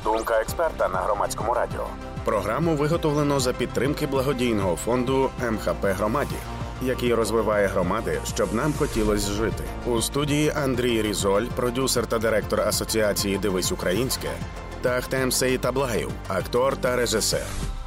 Думка експерта на Громадському радіо. Програму виготовлено за підтримки благодійного фонду МХП Громаді, який розвиває громади, щоб нам хотілось жити. У студії Андрій Різоль, продюсер та директор Асоціації «Дивись українське», та Ахтем Сейтаблаєв, актор та режисер.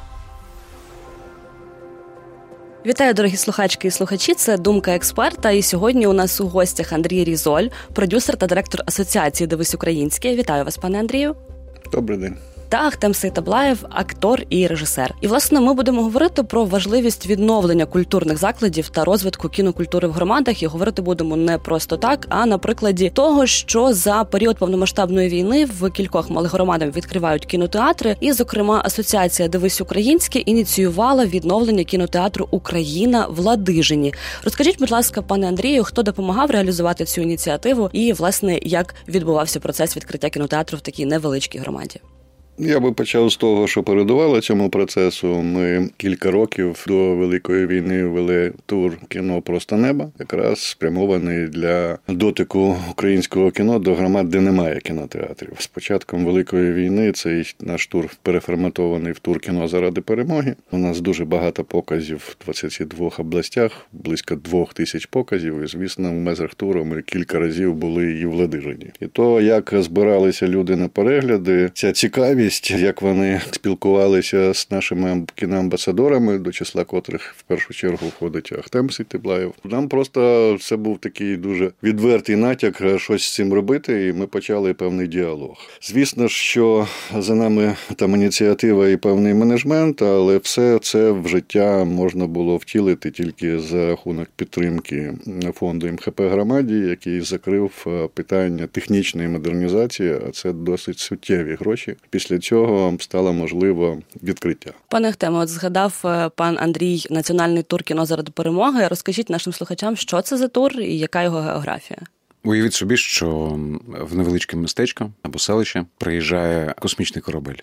Вітаю, дорогі слухачки і слухачі, це «Думка експерта», і сьогодні у нас у гостях Андрій Різоль, продюсер та директор Асоціації «Дивись українське». Вітаю вас, пане Андрію. Добрий день. Та Ахтем Сейтаблаєв, актор і режисер. І, власне, ми будемо говорити про важливість відновлення культурних закладів та розвитку кінокультури в громадах. І говорити будемо не просто так, а на прикладі того, що за період повномасштабної війни в кількох малих громадах відкривають кінотеатри. І, зокрема, Асоціація «Дивись українське» ініціювала відновлення кінотеатру «Україна» в Ладижині. Розкажіть, будь ласка, пане Андрію, хто допомагав реалізувати цю ініціативу і, власне, як відбувався процес відкриття кінотеатру в такій невеличкій громаді? Я би почав з того, що передувало цьому процесу. Ми кілька років до Великої війни вели тур «Кіно просто неба», якраз спрямований для дотику українського кіно до громад, де немає кінотеатрів. З початком Великої війни цей наш тур переформатований в тур «Кіно заради перемоги». У нас дуже багато показів в 22 областях, близько 2000 показів. І, звісно, в межах туру ми кілька разів були і в Ладижині. І то, як збиралися люди на перегляди, ця цікавість, як вони спілкувалися з нашими кіноамбасадорами, до числа котрих в першу чергу входить Ахтем Сейтаблаєв. Нам просто це був такий дуже відвертий натяк щось з цим робити, і ми почали певний діалог. Звісно, що за нами там ініціатива і певний менеджмент, але все це в життя можна було втілити тільки за рахунок підтримки фонду МХП Громаді, який закрив питання технічної модернізації, а це досить суттєві гроші. Після цього стало можливо відкриття. Пане Ахтеме, от згадав пан Андрій національний тур «Кіно заради перемоги». Розкажіть нашим слухачам, що це за тур і яка його географія? Уявіть собі, що в невеличке містечко або селище приїжджає космічний корабель.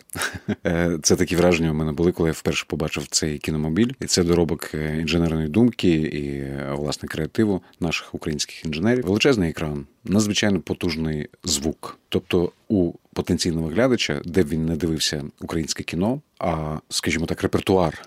Це такі враження у мене були, коли я вперше побачив цей кіномобіль. І це доробок інженерної думки і, власне, креативу наших українських інженерів. Величезний екран, надзвичайно потужний звук. Тобто у потенційного глядача, де б він не дивився українське кіно, а, скажімо так, репертуар,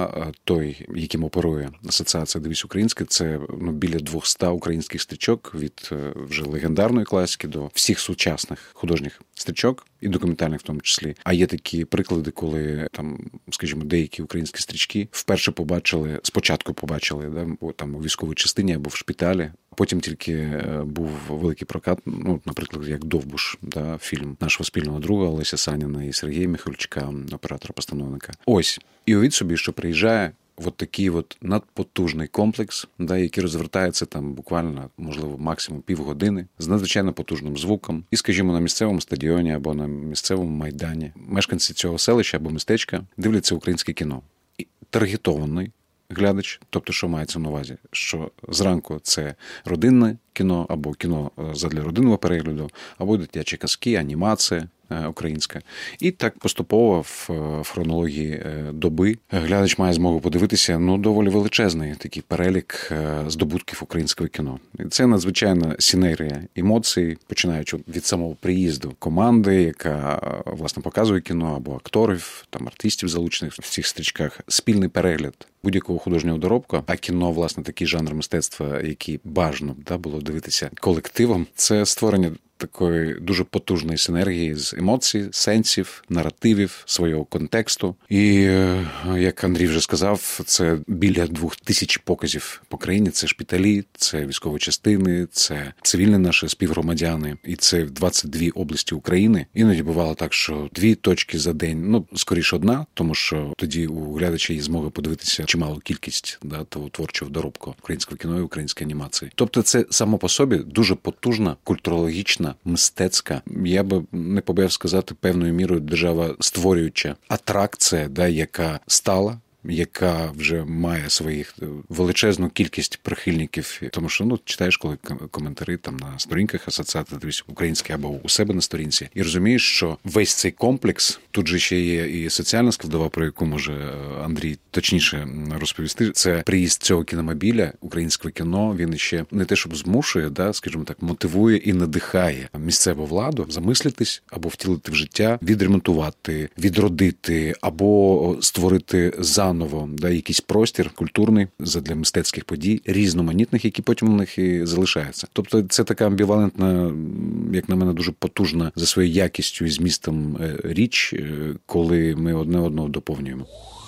той, яким оперує Асоціація «Дивись українське», це біля 200 українських стрічок від вже легендарної класики до всіх сучасних художніх стрічок, і документальних в тому числі. А є такі приклади, коли там, скажімо, деякі українські стрічки вперше спочатку побачили, там у військовій частині або в шпиталі. Потім тільки був великий прокат, наприклад, як «Довбуш», фільм нашого спільного друга Олеся Саніна і Сергія Міхальчука, оператора-постановника. Ось. І уявіть собі, що приїжджає такий надпотужний комплекс, який розвертається там буквально, можливо, максимум півгодини, з надзвичайно потужним звуком. І, скажімо, на місцевому стадіоні або на місцевому майдані мешканці цього селища або містечка дивляться українське кіно. І таргетований глядач, тобто що мається на увазі, що зранку це родинне кіно, або кіно задля родинного перегляду, або дитячі казки, анімація українська. І так поступово в хронології доби глядач має змогу подивитися доволі величезний такий перелік здобутків українського кіно. І це надзвичайна синергія емоцій, починаючи від самого приїзду команди, яка, власне, показує кіно, або акторів, там артистів, залучених в цих стрічках, спільний перегляд будь-якого художнього доробка, а кіно, власне, такий жанр мистецтва, який бажано було дивитися колективом, це створення такої дуже потужної синергії з емоцій, сенсів, наративів, свого контексту. І, як Андрій вже сказав, це біля 2000 показів по країні. Це шпиталі, це військові частини, це цивільні наші співгромадяни. І це в 22 області України. Іноді бувало так, що 2 точки за день, скоріше одна, тому що тоді у глядача є змога подивитися чималу кількість того творчого доробку українського кіно і української анімації. Тобто це само по собі дуже потужна, культурологічна, мистецька, я би не побоявся сказати, певною мірою держава створююча атракція, яка стала яка вже має своїх величезну кількість прихильників, тому що читаєш коли коментарі там на сторінках асоціації української або у себе на сторінці, і розумієш, що весь цей комплекс, тут же ще є і соціальна складова, про яку може Андрій точніше розповісти, це приїзд цього кіномобіля, українського кіно, він ще не те, щоб змушує, скажімо так, мотивує і надихає місцеву владу замислитись або втілити в життя, відремонтувати, відродити або створити заново якийсь простір культурний задля мистецьких подій, різноманітних, які потім у них і залишаються. Тобто це така амбівалентна, як на мене, дуже потужна за своєю якістю і змістом річ, коли ми одне одного доповнюємо.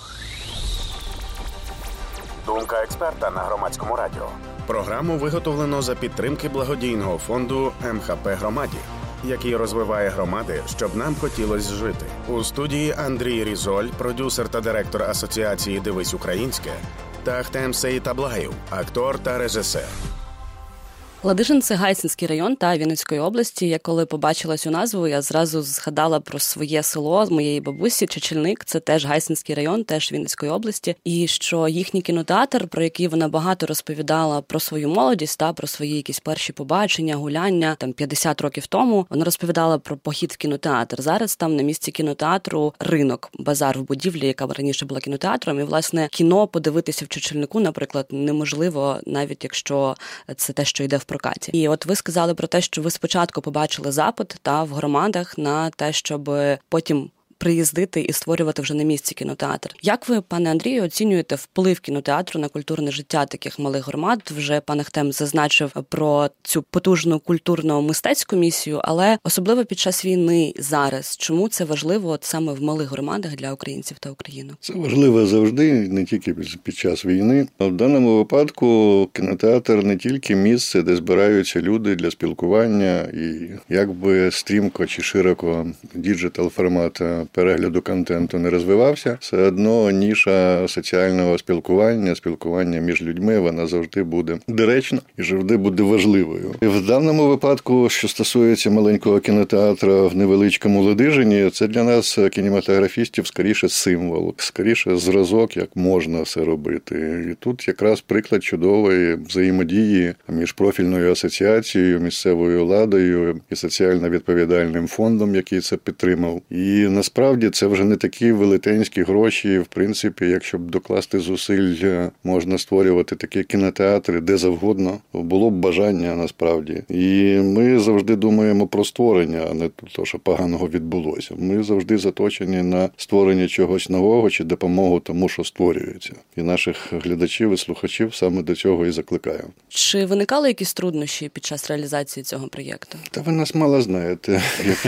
Думка експерта на Громадському радіо. Програму виготовлено за підтримки благодійного фонду МХП Громаді, який розвиває громади, щоб нам хотілось жити. У студії Андрій Різоль, продюсер та директор Асоціації «Дивись українське», та Ахтем Сеїтаблаєв, актор та режисер. Ладижин – це Гайсинський район та Вінницької області. Я коли побачила цю назву, я зразу згадала про своє село з моєї бабусі. Чечільник – це теж Гайсинський район, теж Вінницької області. І що їхній кінотеатр, про який вона багато розповідала про свою молодість та про свої якісь перші побачення, гуляння, 50 років тому, вона розповідала про похід в кінотеатр. Зараз там на місці кінотеатру ринок, базар в будівлі, яка раніше була кінотеатром. І, власне, кіно подивитися в Чечільнику, наприклад, неможливо, навіть якщо це те, що йде в прокаті. І от ви сказали про те, що ви спочатку побачили запит в громадах на те, щоб потім приїздити і створювати вже на місці кінотеатр. Як ви, пане Андрію, оцінюєте вплив кінотеатру на культурне життя таких малих громад? Вже пан Ахтем зазначив про цю потужну культурно-мистецьку місію, але особливо під час війни зараз. Чому це важливо саме в малих громадах для українців та України? Це важливо завжди, не тільки під час війни. В даному випадку кінотеатр не тільки місце, де збираються люди для спілкування і якби стрімко чи широко діджитал-формат перегляду контенту не розвивався, все одно ніша соціального спілкування між людьми, вона завжди буде доречна і завжди буде важливою. І в даному випадку, що стосується маленького кінотеатру в невеличкому Ладижині, це для нас, кінематографістів, скоріше символ, скоріше зразок, як можна все робити. І тут якраз приклад чудової взаємодії між профільною асоціацією, місцевою владою і соціально відповідальним фондом, який це підтримав. І насправді це вже не такі велетенські гроші, в принципі, якщо б докласти зусиль, можна створювати такі кінотеатри де завгодно, було б бажання насправді. І ми завжди думаємо про створення, а не те, що поганого відбулося. Ми завжди заточені на створення чогось нового чи допомогу тому, що створюється. І наших глядачів і слухачів саме до цього і закликаємо. Чи виникали якісь труднощі під час реалізації цього проєкту? Та ви нас мало знаєте.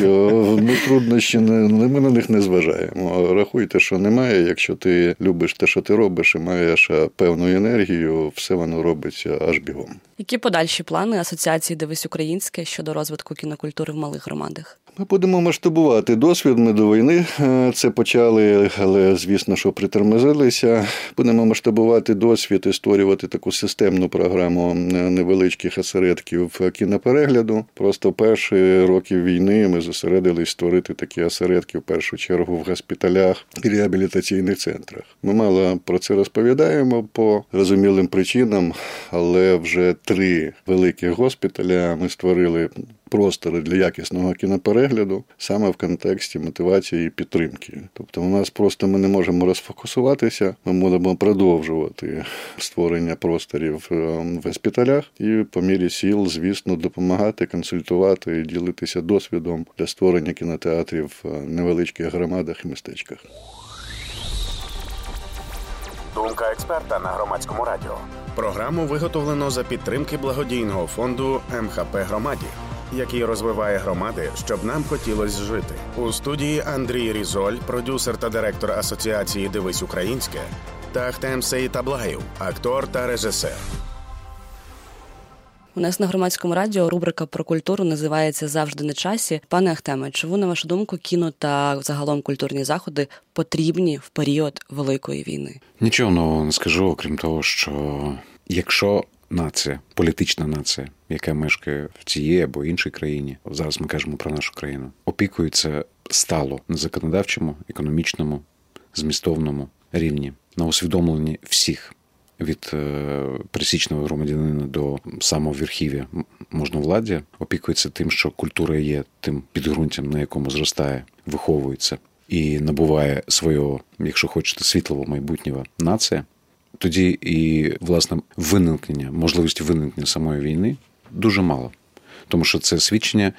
Ми труднощі, ми на них не зважаємо. Рахуйте, що немає. Якщо ти любиш те, що ти робиш, і маєш певну енергію, все воно робиться аж бігом. Які подальші плани Асоціації «Дивись українське» щодо розвитку кінокультури в малих громадах? Ми будемо масштабувати досвід. Ми до війни це почали, але, звісно, що притормозилися. Будемо масштабувати досвід і створювати таку системну програму невеличких осередків кіноперегляду. Просто перші роки війни ми зосередились створити такі осередки, в першу чергу, в госпіталях і реабілітаційних центрах. Ми мало про це розповідаємо по зрозумілим причинам, але вже 3 великих госпіталя ми створили простори для якісного кіноперегляду саме в контексті мотивації і підтримки. Тобто у нас просто ми не можемо розфокусуватися, ми будемо продовжувати створення просторів в госпіталях і по мірі сил, звісно, допомагати, консультувати і ділитися досвідом для створення кінотеатрів в невеличких громадах і містечках. Думка експерта на Громадському радіо. Програму виготовлено за підтримки благодійного фонду МХП Громаді, який розвиває громади, щоб нам хотілось жити. У студії Андрій Різоль, продюсер та директор Асоціації «Дивись українське», та Ахтем Сеїтаблаєв, актор та режисер. У нас на Громадському радіо рубрика про культуру називається «Завжди на часі». Пане Ахтеме, чому, на вашу думку, кіно та загалом культурні заходи потрібні в період Великої війни? Нічого нового не скажу, окрім того, що якщо нація, політична нація, яка мешкає в цій або іншій країні, зараз ми кажемо про нашу країну, опікується стало на законодавчому, економічному, змістовному рівні, на усвідомленні всіх. Від пересічного громадянина до самого верхів'я можновладдя опікується тим, що культура є тим підґрунтям, на якому зростає, виховується і набуває свого, якщо хочете, світлого майбутнього нація, тоді і, власне, можливості виникнення самої війни дуже мало. Тому що це свідчення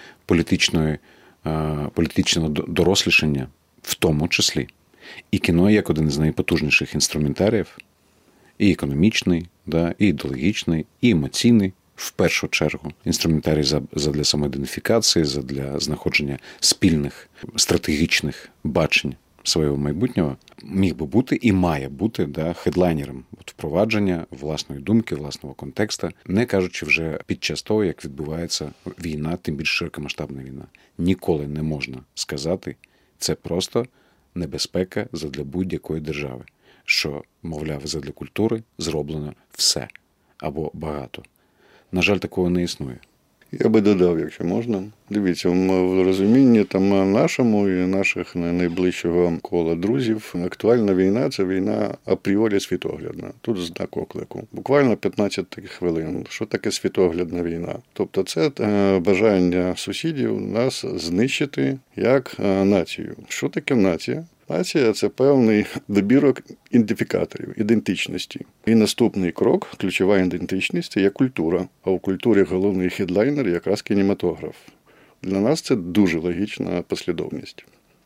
політичного дорослішання в тому числі. І кіно як один з найпотужніших інструментаріїв, і економічний, і ідеологічний, і емоційний, в першу чергу. Інструментарій задля самоідентифікації, задля знаходження спільних стратегічних бачень свого майбутнього міг би бути і має бути хедлайнером впровадження власної думки, власного контексту, не кажучи вже під час того, як відбувається війна, тим більш широкомасштабна війна. Ніколи не можна сказати, це просто небезпека задля будь-якої держави, що, мовляв, задля культури зроблено все або багато. На жаль, такого не існує. Я би додав, якщо можна. Дивіться, в розумінні нашому і наших найближчого кола друзів актуальна війна – це війна апріорі світоглядна. Тут знак оклику. Буквально 15 хвилин. Що таке світоглядна війна? Тобто це бажання сусідів нас знищити як націю. Що таке нація? Нація – це певний добірок ідентифікаторів, ідентичності. І наступний крок, ключова ідентичність – це є культура. А у культурі головний хедлайнер – якраз кінематограф. Для нас це дуже логічна послідовність.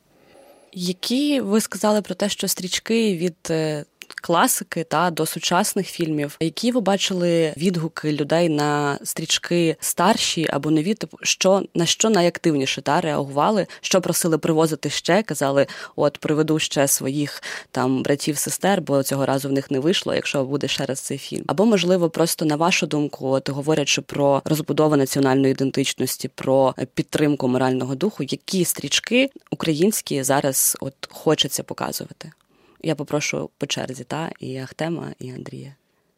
Які ви сказали про те, що стрічки від класики до сучасних фільмів, які ви бачили відгуки людей на стрічки старші або нові, на що найактивніше реагували, що просили привозити ще, казали, приведу ще своїх братів-сестер, бо цього разу в них не вийшло, якщо буде ще раз цей фільм. Або, можливо, просто на вашу думку, говорячи про розбудову національної ідентичності, про підтримку морального духу, які стрічки українські зараз хочеться показувати? Я попрошу по черзі, і Ахтема, і Андрія.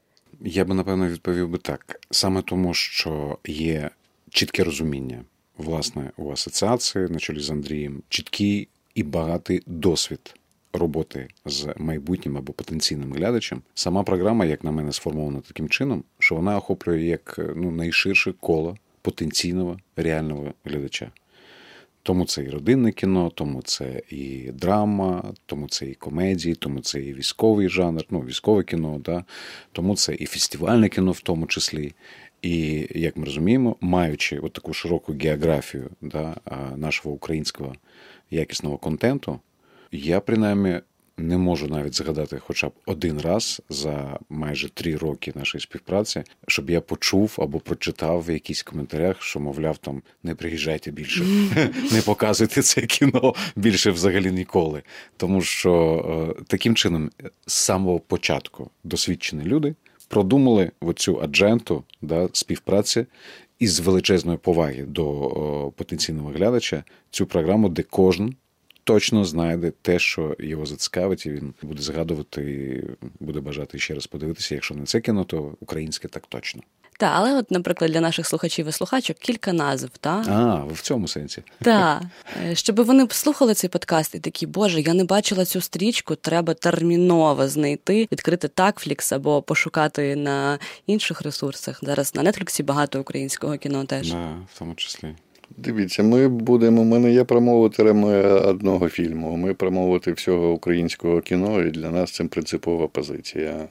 Я би, напевно, відповів би так. Саме тому, що є чітке розуміння, власне, у асоціації, на чолі з Андрієм, чіткий і багатий досвід роботи з майбутнім або потенційним глядачем. Сама програма, як на мене, сформована таким чином, що вона охоплює як найширше коло потенційного реального глядача. Тому це і родинне кіно, тому це і драма, тому це і комедії, тому це і військовий жанр, військове кіно, тому це і фестивальне кіно в тому числі. І, як ми розуміємо, маючи таку широку географію нашого українського якісного контенту, я, принаймні, не можу навіть згадати хоча б один раз за майже 3 роки нашої співпраці, щоб я почув або прочитав в якісь коментарях, що, мовляв, не приїжджайте більше, не показуйте це кіно більше взагалі ніколи. Тому що таким чином з самого початку досвідчені люди продумали оцю адженту співпраці із величезної поваги до потенційного глядача, цю програму, де кожен точно знайде те, що його зацікавить, і він буде згадувати, і буде бажати ще раз подивитися. Якщо не це кіно, то українське так точно. Так, але наприклад, для наших слухачів і слухачок кілька назв, ви в цьому сенсі. Так. Щоб вони послухали цей подкаст і такі, боже, я не бачила цю стрічку, треба терміново знайти, відкрити Такфлікс або пошукати на інших ресурсах. Зараз на Нетфліксі багато українського кіно теж. Так, в тому числі. Дивіться, ми не є промоутерами одного фільму, ми промоутери всього українського кіно, і для нас це принципова позиція.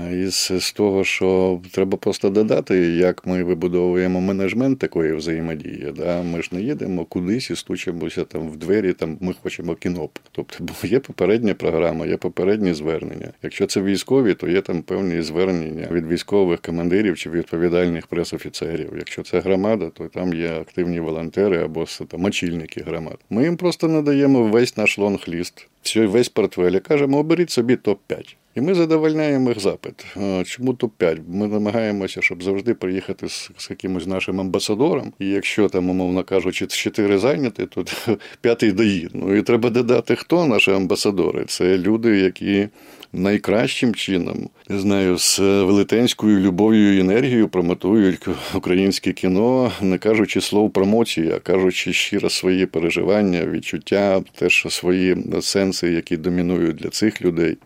З того, що треба просто додати, як ми вибудовуємо менеджмент такої взаємодії. Ми ж не їдемо кудись і стучимося в двері, ми хочемо кіно. Тобто є попередня програма, є попередні звернення. Якщо це військові, то є певні звернення від військових командирів чи відповідальних пресофіцерів. Якщо це громада, то там є активні волонтери або очільники громад. Ми їм просто надаємо весь наш лонг-ліст, весь портфель і кажемо, оберіть собі топ-5. І ми задовольняємо їх запит. Чому топ-5? Ми намагаємося, щоб завжди приїхати з якимось нашим амбасадором. І якщо умовно кажучи, 4 зайняті, то 5-й доїде. І треба додати, хто наші амбасадори. Це люди, які найкращим чином, не знаю, з велетенською любов'ю і енергією промотують українське кіно, не кажучи слов промоції, а кажучи щиро свої переживання, відчуття, теж свої сенси, які домінують для цих людей.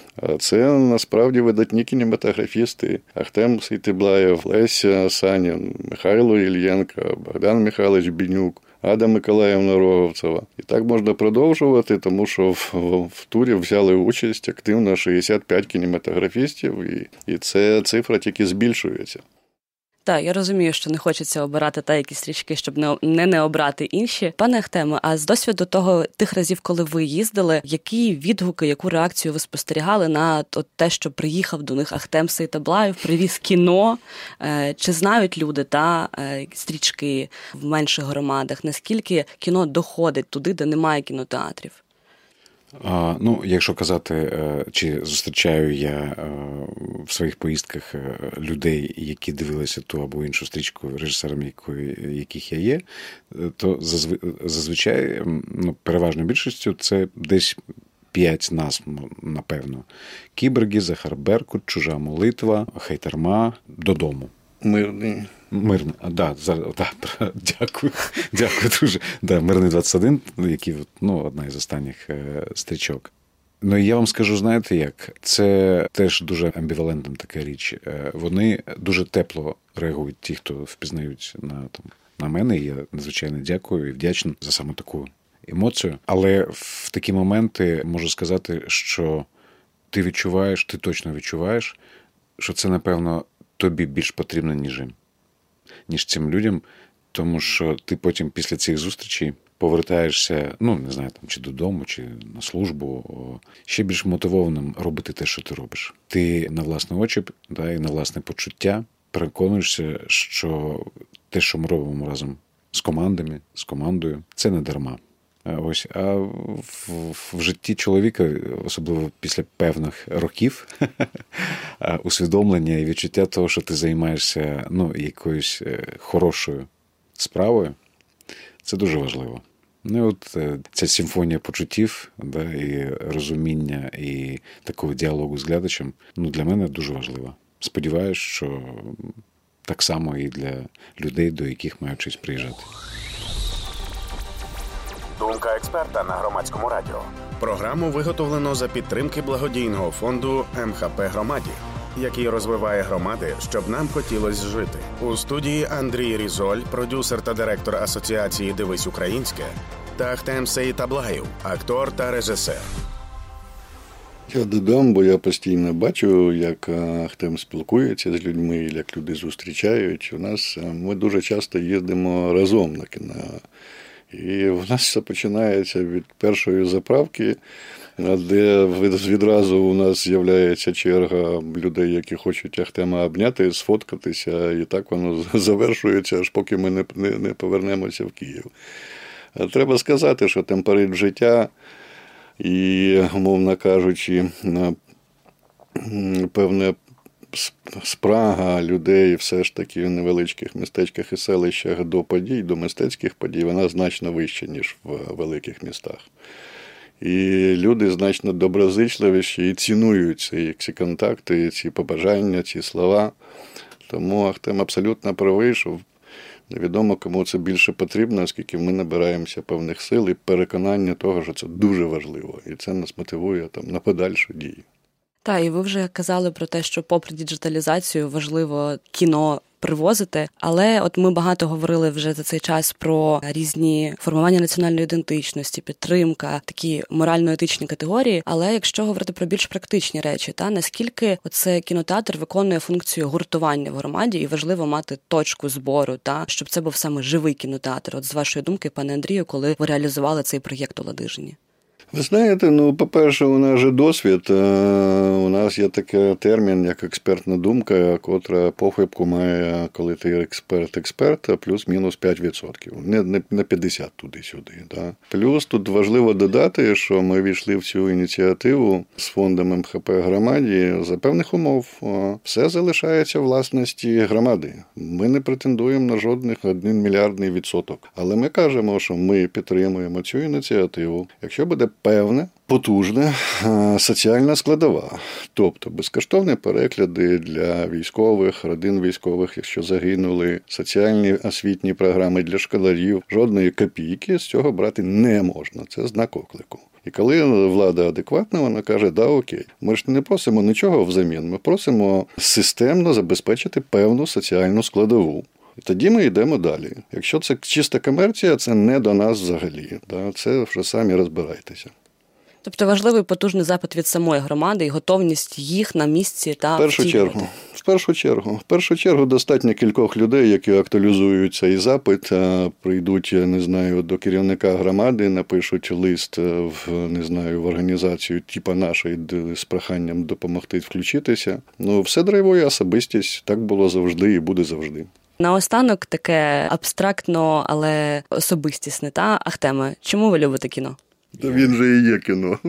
А це насправді видатні кінематографісти: Ахтем Сейтеблаєв, Леся Санін, Михайло Ільєнко, Богдан Михайлович Бенюк, Ада Миколаївна Роговцева. І так можна продовжувати, тому що в турі взяли участь активно 65 кінематографістів, і ця цифра тільки збільшується. Так, я розумію, що не хочеться обирати якісь стрічки, щоб не обрати інші. Пане Ахтеме, а з досвіду тих разів, коли ви їздили, які відгуки, яку реакцію ви спостерігали на те, що приїхав до них Ахтем Сейтеблаєв, привіз кіно? Чи знають люди стрічки в менших громадах? Наскільки кіно доходить туди, де немає кінотеатрів? Якщо казати, чи зустрічаю я в своїх поїздках людей, які дивилися ту або іншу стрічку, режисером яких я є, то зазвичай, переважною більшістю, це десь 5 назв, напевно. Кіборги, Захар Беркут, Чужа молитва, Хайтарма, Додому. Мирний. Дякую дуже. Мирний 21, який, одна із останніх стрічок. І я вам скажу, знаєте як, це теж дуже амбівалентна така річ. Вони дуже тепло реагують, ті, хто впізнають на мене, і я надзвичайно дякую і вдячний за саме таку емоцію. Але в такі моменти можу сказати, що ти точно відчуваєш, що це, напевно, тобі більш потрібно, ніж цим людям, тому що ти потім після цих зустрічей повертаєшся, не знаю, чи додому, чи на службу, ще більш мотивованим робити те, що ти робиш. Ти на власні очі, і на власне почуття переконуєшся, що те, що ми робимо разом з командою, це не дарма. А в житті чоловіка, особливо після певних років, усвідомлення і відчуття того, що ти займаєшся якоюсь хорошою справою, це дуже важливо. Ця симфонія почуттів, і розуміння, і такого діалогу з глядачем, для мене дуже важливо. Сподіваюсь, що так само і для людей, до яких маю честь приїжджати. Думка експерта на Громадському радіо. Програму виготовлено за підтримки благодійного фонду МХП Громаді, який розвиває громади, щоб нам хотілось жити. У студії Андрій Різоль, продюсер та директор Асоціації «Дивись українське», та Ахтем Сейтеблаєв, актор та режисер. Я додам, бо я постійно бачу, як Ахтем спілкується з людьми, як люди зустрічають. Ми дуже часто їздимо разом на кіно. І в нас все починається від першої заправки, де відразу у нас з'являється черга людей, які хочуть Ахтема обняти, сфоткатися, і так воно завершується, аж поки ми не повернемося в Київ. Треба сказати, що темперамент життя і, умовно кажучи, певне спрага людей все ж таки в невеличких містечках і селищах до подій, до мистецьких подій, вона значно вища, ніж в великих містах. І люди значно доброзичливіші і цінують ці контакти, ці побажання, ці слова. Тому Ахтем абсолютно правий, що невідомо, кому це більше потрібно, оскільки ми набираємося певних сил і переконання того, що це дуже важливо. І це нас мотивує на подальшу дію. Так, і ви вже казали про те, що попри діджиталізацію важливо кіно привозити, але ми багато говорили вже за цей час про різні формування національної ідентичності, підтримка, такі морально-етичні категорії, але якщо говорити про більш практичні речі, наскільки оце кінотеатр виконує функцію гуртування в громаді і важливо мати точку збору, щоб це був саме живий кінотеатр. З вашої думки, пане Андрію, коли ви реалізували цей проєкт у Ладижині? Ви знаєте, по-перше, у нас же досвід. У нас є такий термін, як експертна думка, котра похибку має, коли ти експерт, плюс-мінус 5%. Не 50 туди-сюди. Да? Плюс тут важливо додати, що ми війшли в цю ініціативу з фондом МХП Громаді за певних умов. Все залишається в власності громади. Ми не претендуємо на жодних 1 мільярдний відсоток. Але ми кажемо, що ми підтримуємо цю ініціативу. Якщо буде певне, потужна соціальна складова. Тобто безкоштовні перегляди для військових, родин військових, якщо загинули, соціальні освітні програми для школярів. Жодної копійки з цього брати не можна. Це знак оклику. І коли влада адекватна, вона каже, да, окей, ми ж не просимо нічого взамін, ми просимо системно забезпечити певну соціальну складову. І тоді ми йдемо далі. Якщо це чиста комерція, це не до нас взагалі. Да? Це вже самі розбирайтеся. Тобто важливий потужний запит від самої громади і готовність їх на місці та втілювати. В першу чергу достатньо кількох людей, які актуалізують цей запит, прийдуть, не знаю, до керівника громади, напишуть лист в організацію типу нашої з проханням допомогти включитися. Все драйвує особистість, так було завжди і буде завжди. Наостанок таке абстрактно, але особистісне, Ахтеме, чому ви любите кіно? Та він же і є кіно.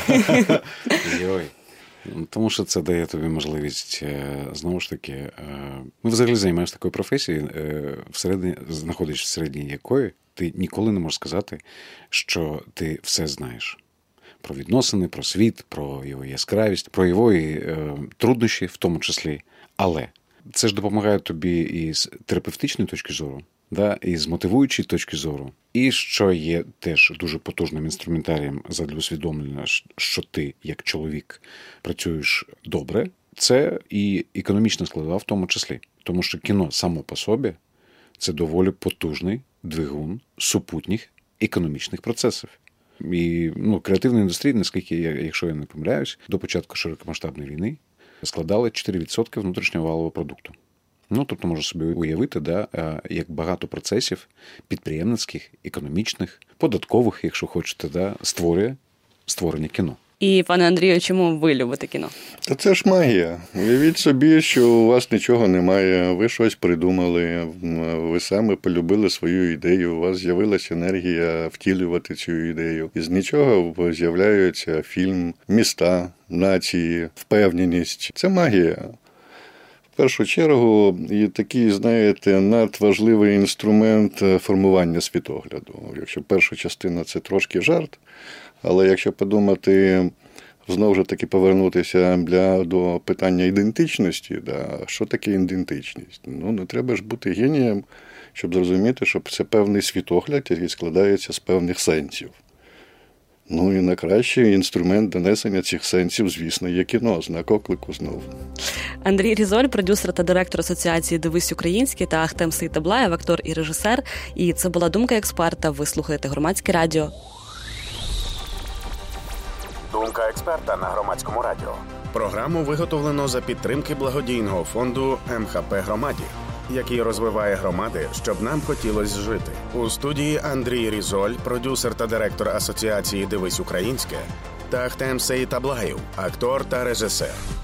Тому що це дає тобі можливість, знову ж таки, ми взагалі займаємося такою професією, знаходишся всередині якої ти ніколи не можеш сказати, що ти все знаєш. Про відносини, про світ, про його яскравість, про його труднощі в тому числі. Але це ж допомагає тобі і з терапевтичної точки зору, і з мотивуючої точки зору. І що є теж дуже потужним інструментарієм задля усвідомлення, що ти, як чоловік, працюєш добре, це і економічна складова в тому числі. Тому що кіно само по собі – це доволі потужний двигун супутніх економічних процесів. І креативна індустрія, наскільки, якщо я не помиляюсь, до початку широкомасштабної війни складали 4% внутрішнього валового продукту. Тобто, можу собі уявити, як багато процесів підприємницьких, економічних, податкових, якщо хочете, створює створення кіно. І, пане Андрію, чому ви любите кіно? Та це ж магія. Уявіть собі, що у вас нічого немає, ви щось придумали, ви саме полюбили свою ідею, у вас з'явилася енергія втілювати цю ідею. Із нічого з'являються фільм, міста, нації, впевненість. Це магія. В першу чергу, і такий, надважливий інструмент формування світогляду. Якщо перша частина – це трошки жарт, але якщо подумати, знову ж таки повернутися до питання ідентичності, що таке ідентичність? Не треба ж бути генієм, щоб зрозуміти, що це певний світогляд, який складається з певних сенсів. І найкращий інструмент донесення цих сенсів, звісно, є кіно, знак оклику знову. Андрій Різоль, продюсер та директор Асоціації «Дивись українське» та Ахтем Сейтаблаєв, актор і режисер. І це була думка експерта. Ви слухаєте Громадське радіо. Думка експерта на Громадському радіо. Програму виготовлено за підтримки благодійного фонду МХП Громаді, який розвиває громади, щоб нам хотілось жити. У студії Андрій Різоль, продюсер та директор Асоціації «Дивись українське», та Ахтем Сейтаблаєв, актор та режисер.